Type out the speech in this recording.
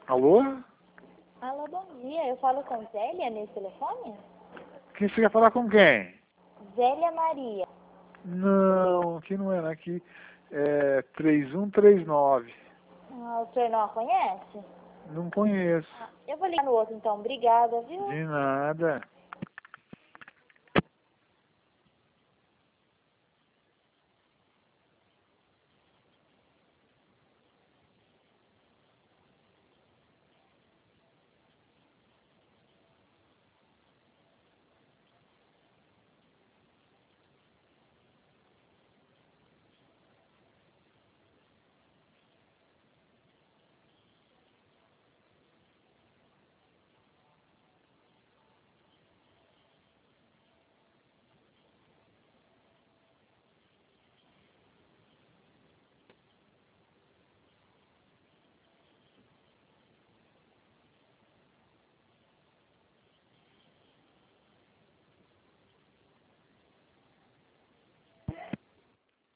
Alô? Alô, bom dia. Eu falo com Zélia nesse telefone? Quem você quer falar com quem? Zélia Maria. Não, aqui não é, aqui é 3139. O senhor não a conhece? Não conheço. Eu vou ligar no outro então. Obrigada, viu? De nada.